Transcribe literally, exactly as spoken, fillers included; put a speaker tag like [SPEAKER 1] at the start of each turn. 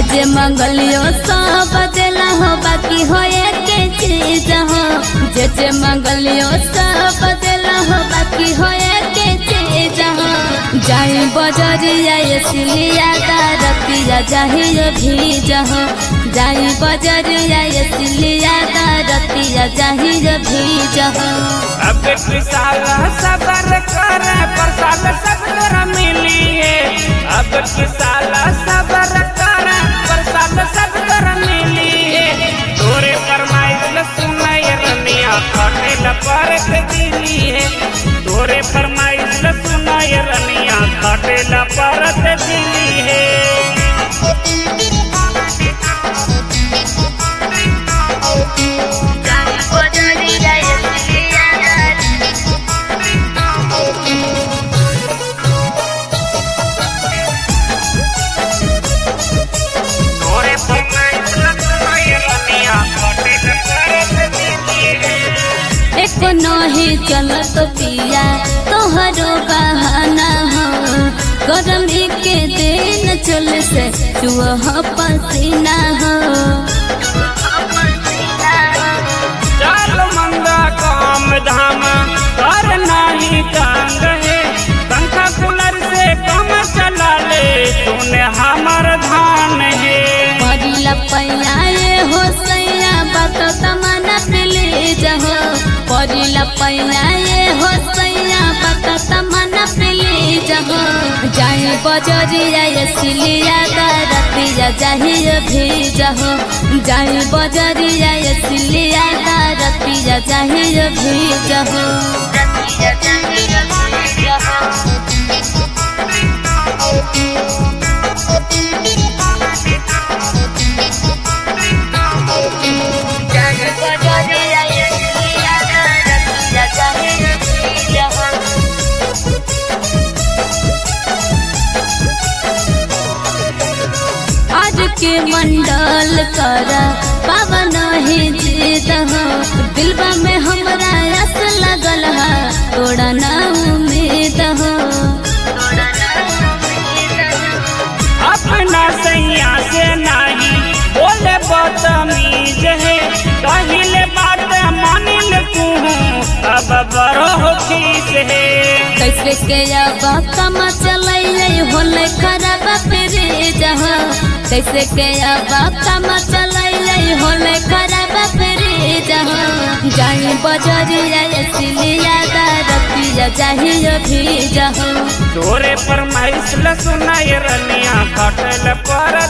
[SPEAKER 1] जे जे मंगलियो सब देला हो बाकी हो के चीज हो जे जे मंगलियो सब देला हो बाकी हो के चीज हो जाई बजरिया सिलिया रतिया जाहियो भीज हो जाई बजरिया सिलिया रतिया जाहियो भीज हो।
[SPEAKER 2] अब साल सबर कर पर साल सब तोरा मिली है अब साल सबर कर पर साल सब तोरा मिली है तोरे फरमाइश सुनाई रनिया खटेल पर दिली है तोरे फरमाइश सुनाई रनिया खटेल पर दिली है।
[SPEAKER 1] एक नहीं चलत पिया तोहरो बहाना हो गर्मी के दिन चल से चुह पसीना हो
[SPEAKER 2] चल मंदा काम धाम कर नहीं कांग है पंखा कूलर से कम चला ले तूने हमर धान है
[SPEAKER 1] परिला पैया हो सैया बात तमना पिले जहो परिला पैया हो सैया बात तमना पिले जहो जाई बजरिया सिलिया रतिया जाहियो भीज हो जाई बजरिया सिलिया रतिया जाहियो भीज हो रतिया जाहियो भीज हो। आज के मंडल कर पावन ही जीत हो दिलबा में हमरा आस लगल है तोड़ा ना उम्मीद हो
[SPEAKER 2] अपना सैया से नहीं बोले बदतमीज है कहिले बात मानिल तू अब बड़ो खीस है
[SPEAKER 1] कैसे के अब कम चलै होले खराब फिरे जहो कैसे के अब कम चलै होले खराब फिरे जहो जाई बजरिया सिलिया रतिया जाहियो भीज हो
[SPEAKER 2] तोरे फरमाइश सुनाई रनिया खटल पर